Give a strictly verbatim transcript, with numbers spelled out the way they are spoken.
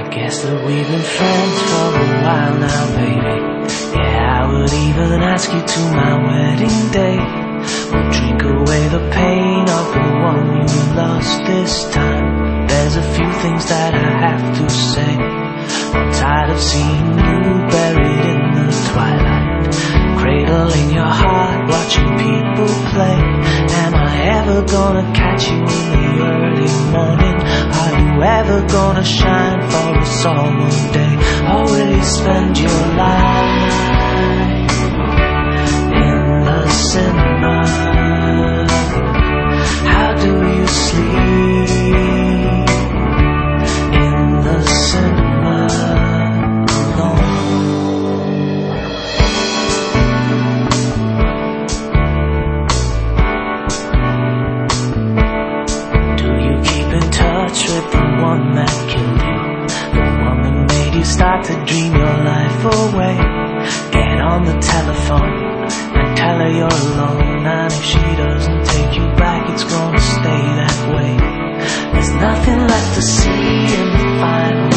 Guess that we've been friends for a while now, baby. Yeah, I would even ask you to my wedding day. We'll drink away the pain of the one you lost this time. There's a few things that I have to say. I'm tired of seeing you buried in the twilight, cradling your heart, watching people play. Am I ever gonna catch you in the early morning? Are you ever gonna shine for us all one day? Or will you spend your life in the cinema? How do you sleep in the cinema alone? Do you keep in touch with the one that killed you? The one that made you start to dream your life away? Get on the telephone and tell her you're alone, and if she doesn't take you back, it's gonna stay that way. There's nothing left to see in the final